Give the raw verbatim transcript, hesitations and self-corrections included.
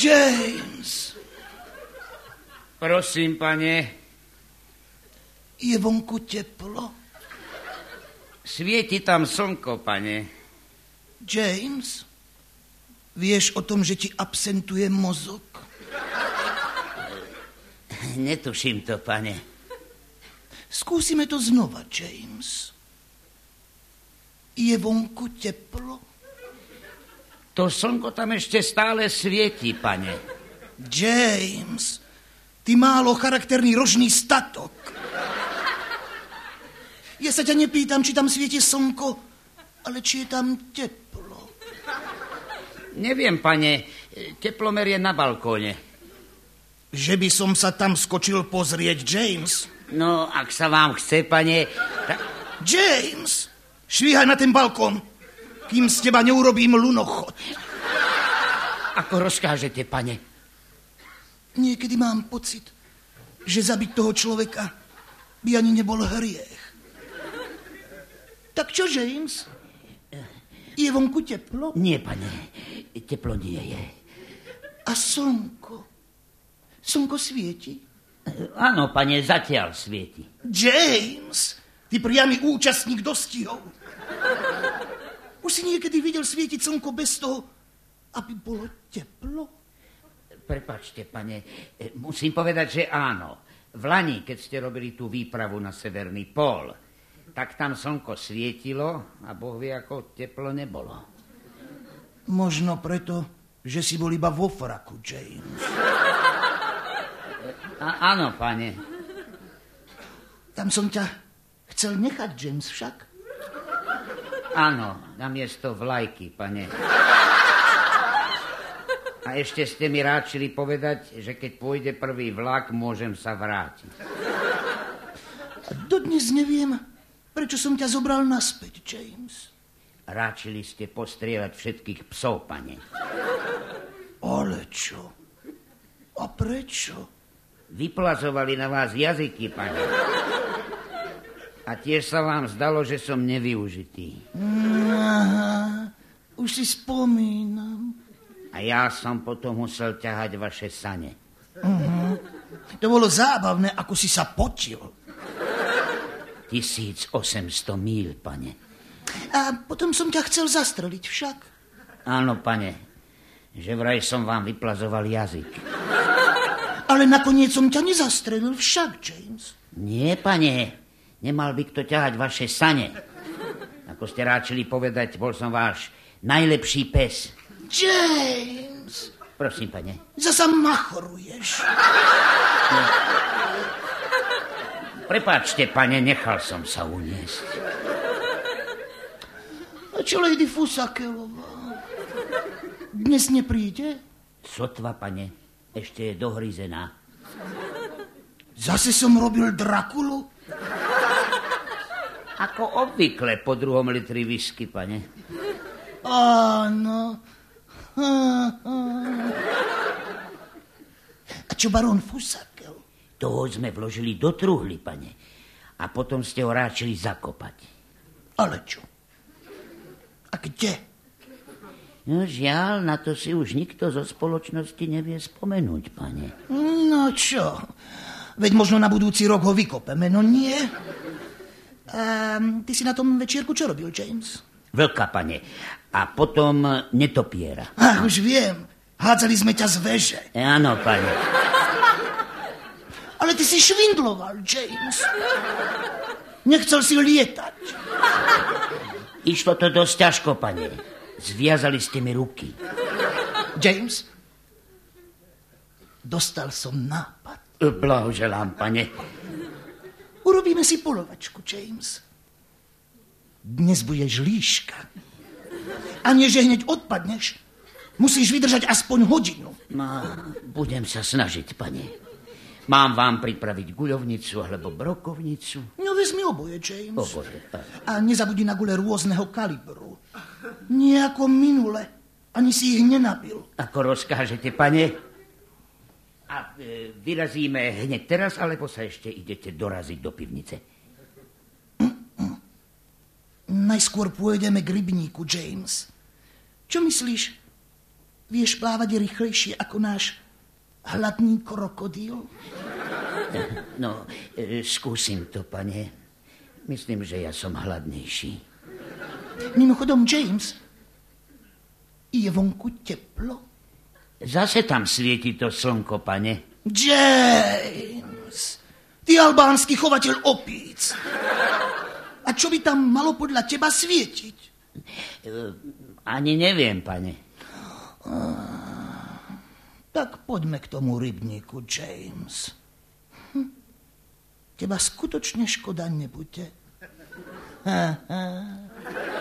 James. Prosím, pane. Je vonku teplo? Svieti tam slnko, pane. James, vieš o tom, že ti absentuje mozog? Netuším to, pane. Skúsime to znova, James. Je vonku teplo? To slnko tam ešte stále svieti, pane. James, ty málo charakterný rožný statok. Ja sa ťa nepýtam, či tam svieti slnko, ale či je tam teplo. Neviem, pane, teplomer je na balkóne. Že by som sa tam skočil pozrieť, James? No, ak sa vám chce, pane... Ta... James, švíhaj na ten balkón, kým z teba neurobím lunochod. Ako rozkážete, pane? Niekedy mám pocit, že zabiť toho človeka by ani nebol hriech. Tak čo, James? Je vonku teplo? Nie, pane, teplo nie je. A slnko? Slnko svieti? Áno, pane, zatiaľ svieti. James, ty priamy účastník dostihov. Už si niekedy videl svietiť slnko bez toho, aby bolo teplo? Prepáčte, pane, musím povedať, že áno. V lani, keď ste robili tú výpravu na severný pól, tak tam slnko svietilo a Boh vie, ako teplo nebolo. Možno preto, že si bol iba vo fraku, James. A, áno, pane. Tam som ťa chcel nechať, James, však? Áno, namiesto vlajky, pane. A ešte ste mi ráčili povedať, že keď pôjde prvý vlak, môžem sa vrátiť. A dodnes neviem, prečo som ťa zobral naspäť, James. Ráčili ste postrieľať všetkých psov, pane. Ale čo? A prečo? Vyplazovali na vás jazyky, pane. A tiež sa vám zdalo, že som nevyužitý. Aha, už si spomínam. A ja som potom musel ťahať vaše sane. Uh-huh. To bolo zábavné, ako si sa potil. tisíc osemsto míľ, pane. A potom som ťa chcel zastreliť však. Áno, pane, že vraj som vám vyplazoval jazyk. Ale nakoniec som ťa nezastrelil však, James. Nie, pane, nemal by kto ťahať vaše sane. Ako ste ráčili povedať, bol som váš najlepší pes. James! Prosím, pane. Zasa machruješ. Prepáčte, pane, nechal som sa uniesť. A čo Lady Fusakelová? Dnes nepríde? Sotva, pane, ešte je dohryzená. Zase som robil Drakulu? Ako obvykle po druhom litri whisky, pane. Áno. A čo barón Fusakel? Toho sme vložili do truhly, pane. A potom ste ho ráčili zakopať. Ale čo? A kde? No žiaľ, na to si už nikto zo spoločnosti nevie spomenúť, pane. No čo? Veď možno na budúci rok ho vykopeme, no nie? A ty si na tom večierku čo robil, James? Vlka, pane. A potom netopiera. Ach, už viem. Hádzali sme ťa z veže. E, áno, pane. Ale ty si švindloval, James. Nechcel si lietať. Išlo to dosť ťažko, pane. Zviazali ste mi ruky. James, dostal som nápad. Blahoželám, pane. Urobíme si polovačku, James. Dnes budeš líška. A nie, že hneď odpadneš. Musíš vydržať aspoň hodinu. No, budem sa snažiť, pane. Mám vám pripraviť guľovnicu alebo brokovnicu? No vezmi oboje, James. Oboje. A nezabudni na gule rôzneho kalibru. Nie ako minule. Ani si ich nenabil. Ako rozkážete, pane? A e, vyrazíme hneď teraz, alebo sa ešte idete doraziť do pivnice? Mm-mm. Najskôr pôjdeme k rybníku, James. Čo myslíš? Vieš plávať rýchlejšie ako náš hladný krokodíl? No, e, skúsim to, pane. Myslím, že ja som hladnejší. Mimochodom, James, je vonku teplo? Zase tam svieti to slnko, pane. James, ty albánsky chovateľ opíc. A čo by tam malo podľa teba svietiť? E, ani neviem, pane. Tak poďme k tomu rybníku, James. Hm. Teba skutočne škoda nebude. Ha, ha.